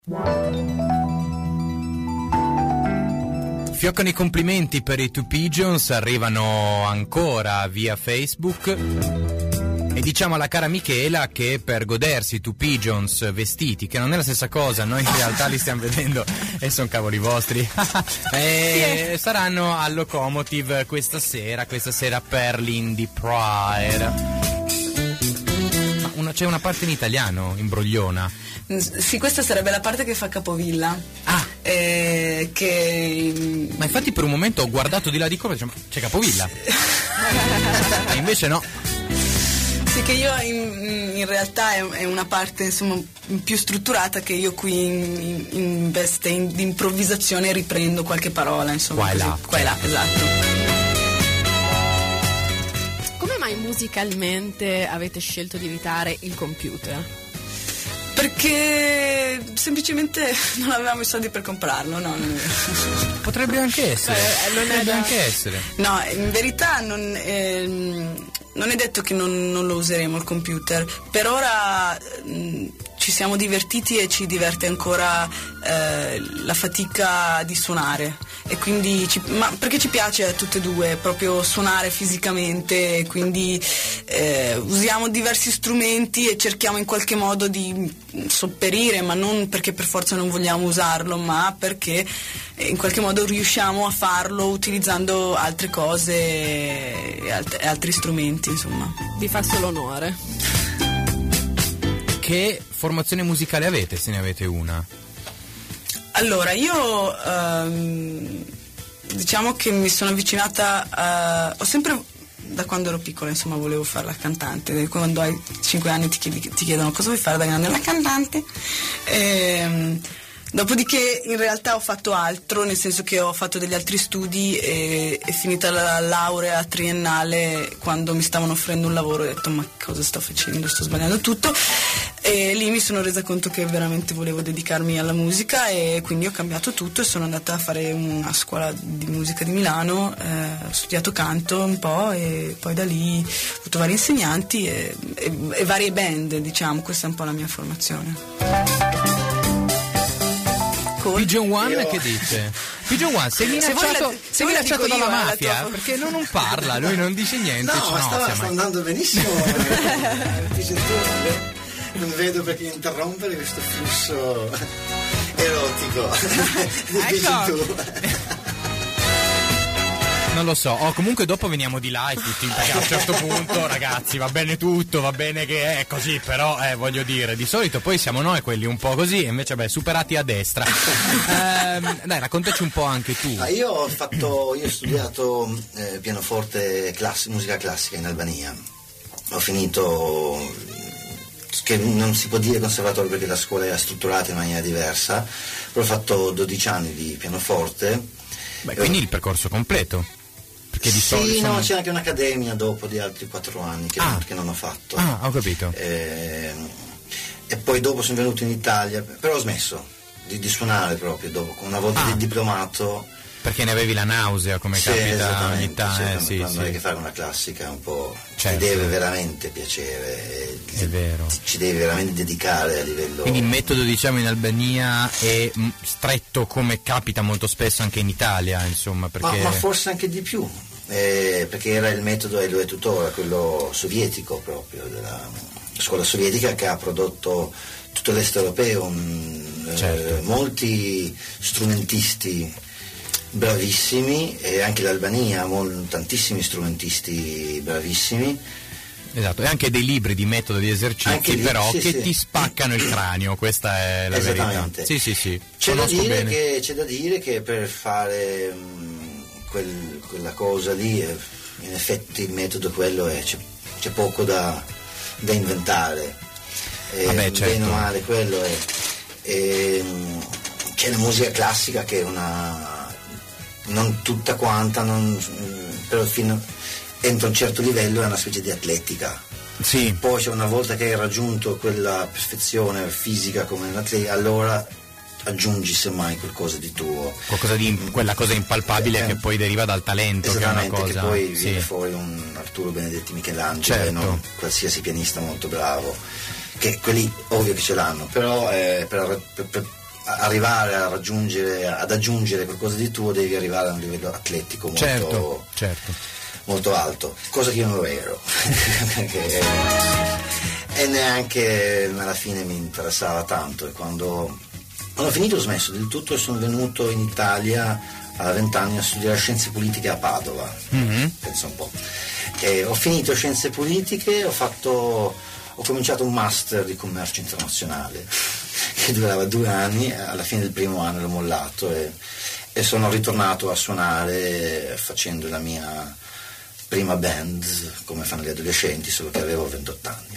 Fioccano i complimenti per i Two Pigeons, arrivano ancora via Facebook. E diciamo alla cara Michela che per godersi i Two Pigeons vestiti, che non è la stessa cosa, noi in realtà li stiamo vedendo e sono cavoli vostri, saranno al Locomotive questa sera per l'Indie Pride. Ma c'è una parte in italiano, imbrogliona. Sì, questa sarebbe la parte che fa capovilla. Ma infatti per un momento ho guardato di là di come c'è capovilla. E invece no. Sì, che io in realtà è una parte insomma più strutturata, che io qui in veste di improvvisazione riprendo qualche parola, insomma. Qua e là, esatto. Come mai musicalmente avete scelto di evitare il computer? Perché semplicemente non avevamo i soldi per comprarlo, no? Potrebbe anche essere. No, in verità non è detto che non lo useremo il computer. Per ora ci siamo divertiti e ci diverte ancora la fatica di suonare, e quindi perché ci piace a tutte e due proprio suonare fisicamente, e quindi usiamo diversi strumenti e cerchiamo in qualche modo di sopperire, ma non perché per forza non vogliamo usarlo, ma perché in qualche modo riusciamo a farlo utilizzando altre cose e altri strumenti, insomma. Vi fa solo onore. Che formazione musicale avete, se ne avete una? Allora, io diciamo che mi sono avvicinata ho sempre, da quando ero piccola, insomma, volevo fare la cantante. Quando hai 5 anni ti chiedono cosa vuoi fare da grande, la cantante. Dopodiché in realtà ho fatto altro, nel senso che ho fatto degli altri studi e finita la laurea triennale, quando mi stavano offrendo un lavoro, ho detto ma cosa sto facendo, sto sbagliando tutto, e lì mi sono resa conto che veramente volevo dedicarmi alla musica, e quindi ho cambiato tutto e sono andata a fare una scuola di musica di Milano, ho studiato canto un po' e poi da lì ho avuto vari insegnanti e varie band, diciamo. Questa è un po' la mia formazione. Pigeon One che dice? Pigeon One, sei minacciato dalla mafia, perché non parla, lui non dice niente. No, sta andando benissimo. Non vedo perché interrompere questo flusso erotico. Ecco. Non lo so, comunque dopo veniamo di là e tutti, perché a un certo punto, ragazzi, va bene tutto, va bene che è così, però voglio dire, di solito poi siamo noi quelli un po' così, e invece superati a destra. Dai, raccontaci un po' anche tu. Io ho studiato pianoforte musica classica in Albania. Ho finito, che non si può dire conservatorio perché la scuola era strutturata in maniera diversa, però ho fatto 12 anni di pianoforte. Beh, quindi il percorso completo. Perché di solito sì, no, c'è anche un'accademia dopo di altri 4 anni che non ho fatto. Ho capito. E poi dopo sono venuto in Italia, però ho smesso di suonare proprio dopo, una volta diplomato. Perché ne avevi la nausea, come capita ogni tanto. Quando hai che fare una classica un po', certo. Ti deve veramente piacere, è vero. Ci devi veramente dedicare a livello. Quindi il metodo, diciamo, in Albania è stretto, come capita molto spesso anche in Italia, insomma, perché... ma forse anche di più, perché era il metodo, e lo è tuttora, quello sovietico proprio, della scuola sovietica, che ha prodotto tutto l'est europeo, certo. Molti strumentisti bravissimi, e anche l'Albania ha tantissimi strumentisti bravissimi. Esatto, e anche dei libri di metodo di esercizi, però che ti spaccano il cranio, questa è la verità. Sì. C'è da dire che per fare quella cosa lì, in effetti il metodo quello c'è poco da inventare. Certo. Bene o male quello è. C'è la musica classica che è non tutta quanta, però entro un certo livello è una specie di atletica. Sì. Poi una volta che hai raggiunto quella perfezione fisica come nell'atletica, allora aggiungi semmai qualcosa di tuo. Qualcosa di quella cosa impalpabile che poi deriva dal talento, che è una cosa. Che poi viene fuori un Arturo Benedetti Michelangelo, certo. E non qualsiasi pianista molto bravo, che quelli ovvio che ce l'hanno, però per arrivare ad aggiungere qualcosa di tuo, devi arrivare a un livello atletico molto, certo. molto alto, cosa che io non lo ero. E neanche alla fine mi interessava tanto, e quando ho finito ho smesso del tutto e sono venuto in Italia a 20 anni a studiare scienze politiche a Padova. Pensa un po'. E ho finito scienze politiche, ho cominciato un master di commercio internazionale che durava 2 anni, alla fine del primo anno l'ho mollato e sono ritornato a suonare facendo la mia prima band come fanno gli adolescenti, solo che avevo 28 anni.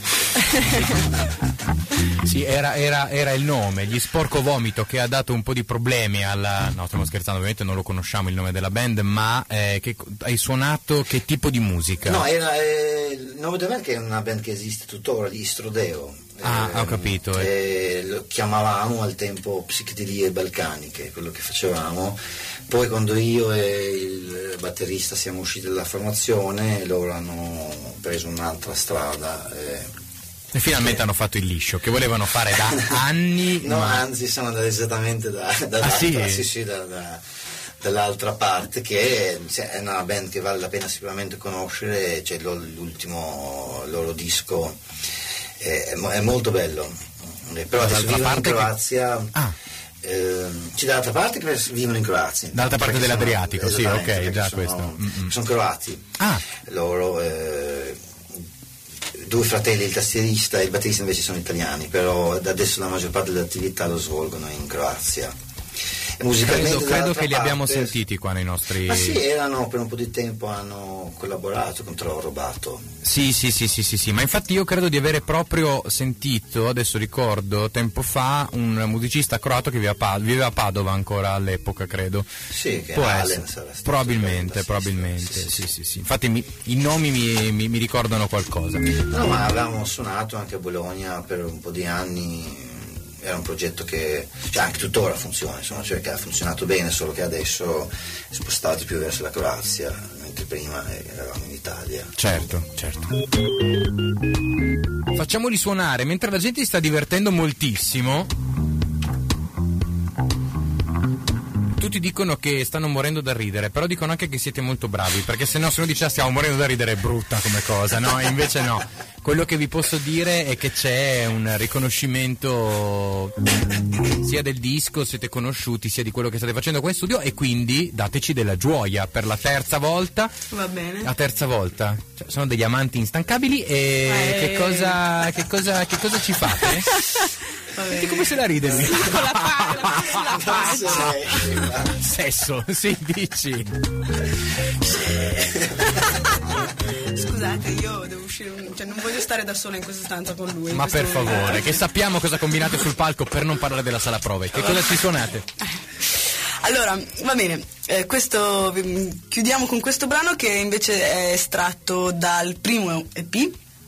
Sì, era il nome, gli Sporco Vomito, che ha dato un po' di problemi alla... No, stiamo scherzando, ovviamente non lo conosciamo il nome della band, ma che hai suonato che tipo di musica? No, era il nome della band, che è una band che esiste tuttora, gli Istrodeo. Ho capito. Lo chiamavamo al tempo Psichedelie Balcaniche, quello che facevamo. Poi quando io e il batterista siamo usciti dalla formazione, loro hanno preso un'altra strada. E finalmente hanno fatto il liscio, che volevano fare da anni. No, anzi, sono andati esattamente dall'altra parte, che è una band che vale la pena sicuramente conoscere. C'è l'ultimo loro disco, è molto bello, però adesso vivono in Croazia. C'è dall'altra parte che vivono in Croazia, dall'altra parte dell'Adriatico, sì, ok, già questo. Sono croati. Loro, 2 fratelli, il tastierista e il batterista invece sono italiani, però adesso la maggior parte delle attività lo svolgono in Croazia. Credo che li abbiamo sentiti qua nei nostri... Ma sì, erano per un po' di tempo, hanno collaborato con Trovo Robato. Sì, ma infatti io credo di avere proprio sentito, adesso ricordo, tempo fa, un musicista croato che viveva a Padova ancora all'epoca, credo. Sì, che può Alen essere. Probabilmente. Sì. Infatti i nomi mi ricordano qualcosa. No, ma avevamo suonato anche a Bologna per un po' di anni. Era un progetto che anche tuttora funziona, insomma, cioè che ha funzionato bene, solo che adesso è spostato più verso la Croazia, mentre prima eravamo in Italia. Certo. Facciamoli suonare mentre la gente si sta divertendo moltissimo. Tutti dicono che stanno morendo da ridere, però dicono anche che siete molto bravi, perché se uno dice stiamo morendo da ridere è brutta come cosa, no? Invece no. Quello che vi posso dire è che c'è un riconoscimento sia del disco, siete conosciuti, sia di quello che state facendo qua in studio, e quindi dateci della gioia per la terza volta. Va bene. La terza volta. Cioè, sono degli amanti instancabili e che cosa ci fate? Senti come se la ride lui. Con la faccia. Sesso, sì, dici. Scusate, io devo uscire, non voglio stare da sola in questa stanza con lui. Ma per favore, che sappiamo cosa combinate sul palco, per non parlare della sala prove. Che cosa ci suonate? Allora, va bene, chiudiamo con questo brano che invece è estratto dal primo EP.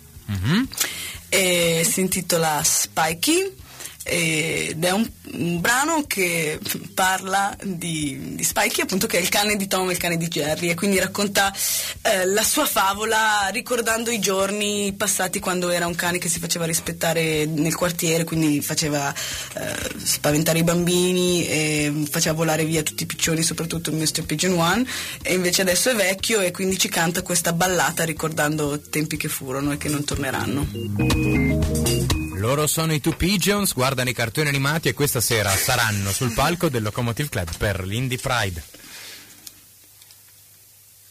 E si intitola Spikey. Ed è un brano che parla di Spikey, appunto, che è il cane di Tom e il cane di Jerry, e quindi racconta la sua favola ricordando i giorni passati quando era un cane che si faceva rispettare nel quartiere, quindi faceva spaventare i bambini e faceva volare via tutti i piccioni, soprattutto il Mr. Pigeon One, e invece adesso è vecchio e quindi ci canta questa ballata ricordando tempi che furono e che non torneranno. Loro sono i Two Pigeons, guardano i cartoni animati e questa sera saranno sul palco del Locomotive Club per l'Indie Pride.